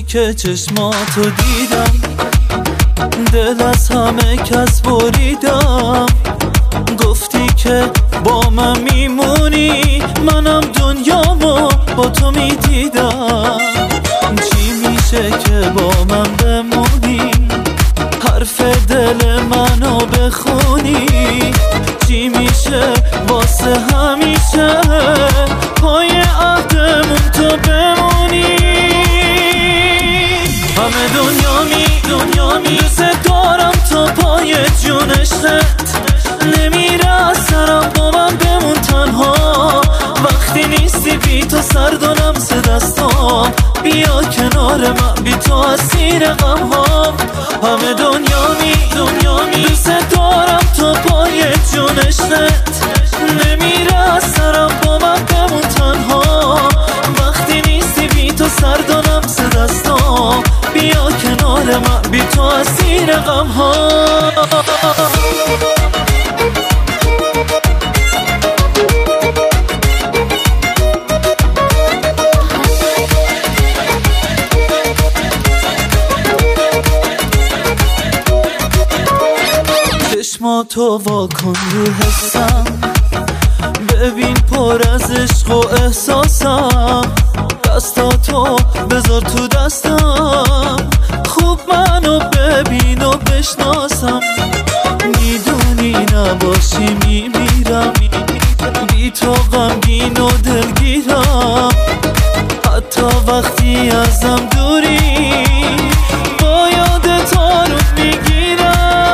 که چشماتو دیدم، دل از همه کس بریدم. گفتی که با من میمونی، منم دنیامو با تو میدیدم. چی میشه که با من بمونی، حرف دل منو بخونی؟ چی میشه واسه همیشه پای عهدمون تو بمونی؟ همه دنیا دوست دارم تا پای جونشت، نمیره از سرم با من بمون تنها. وقتی نیستی بی تو سردانم سه دستام، بیا کنار من بی تو اسیر غم ها. همه دنیا دوست دارم تا پای جونشت، نمیره از سرم با من بمون تنها. وقتی نیستی بی تو سردانم سه دستام، بیا کنار من بی تو اسیر غم ها. چشماتو واکن رو حسم، ببین پر از عشق و احساسم. دستاتو بذار تو دستم، خوب منو ببین و بشناسم. میدونی نباشی میمیرم، بی تو غمگین و دلگیرم. حتی وقتی ازم دوری، با یادت آروم میگیرم.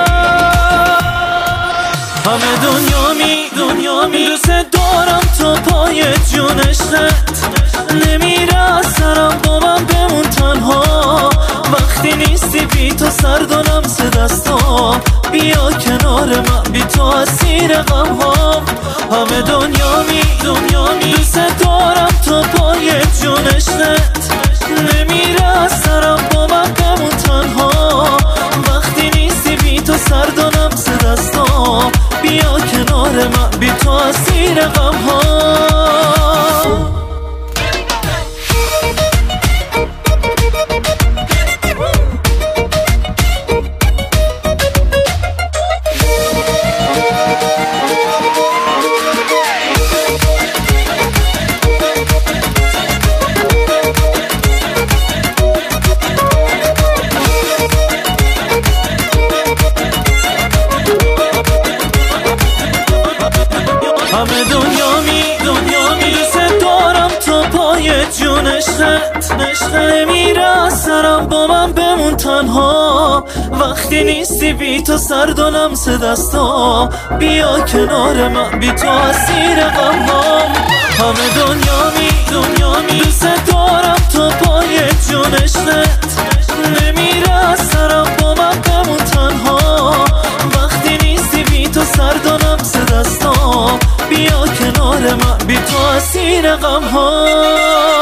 همه دنیا دوست دارم تا پای جونشت، نمیره از سرم با من بمون تنها. وقتی نیستی بی تو سردانم سه دستام، بیا کنار من بی تو اسیر غم ها. همه دنیا دوست دارم تا پای جونشت، نمیره از سرم با من بمون تنها. وقتی نیستی بی تو سردانم سه دستام، بیا کنار من بی تو اسیر غم ها. همه دنیا دوست دارم تا پای جونشت، نمیره از سرم با من بمون تنها. وقتی نیستی بی تو سردانم سه دستام، بیا کنار من بی تو اسیر غم ها. همه دنیا دوست دارم تا پای جونشت، نمیره از سرم با من بمون تنها. وقتی نیستی بی تو سردانم سه دستام، بیا کنار من بی تو اسیر غم ها.